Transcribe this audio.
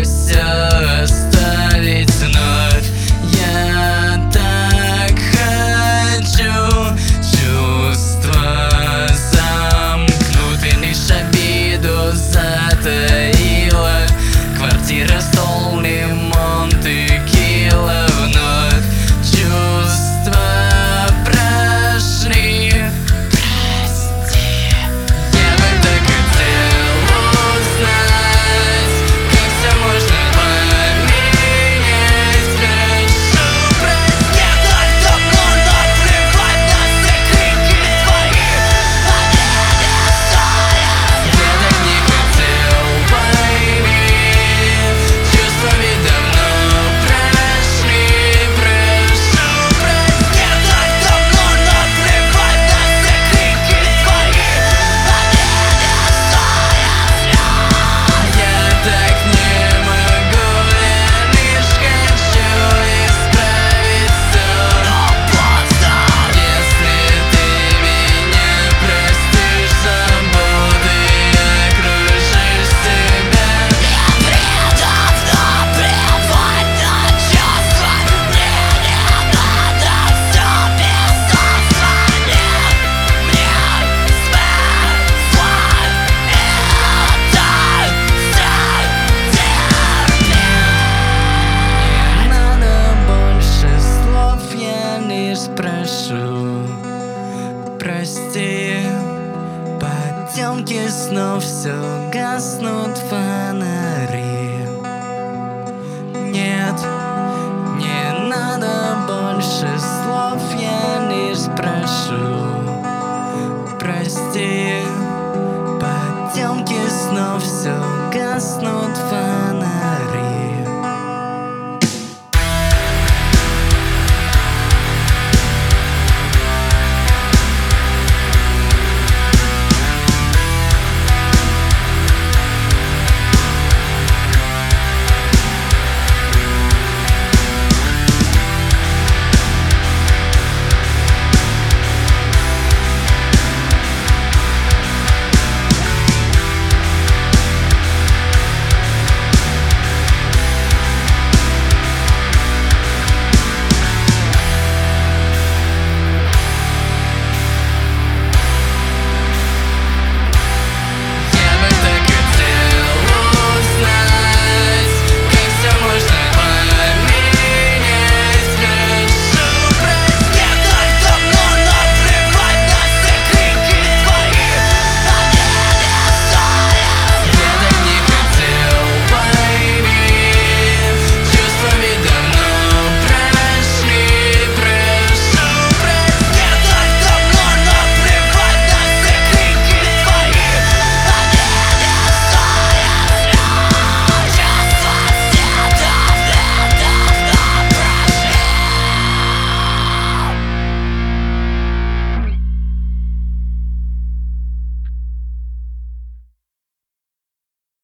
все оставить вновь. Я так хочу чувства замкнуть, и лишь обиду затаила. Квартира, стол, лимон, текила. Вновь чувства прошли. Прости. Я бы так хотел узнать, как все можно поменять. Прошу, прости. Я так давно наплевать на все крики твои. Я так не хотел пойми. Чувства ведь давно прошли. Прошу, прости. Я так давно наплевать на все крики твои. Я так не могу, я лишь хочу исправить все. Но поздно. Если ты меня простишь, забудешь и окружишь себя. Мне давно плевать на чувства. Мне не надо все безумство. Нет, мне смысла не надо больше слов, я лишь прошу. Прости, потемки снов, все гаснут фонари. Нет, не надо больше слов,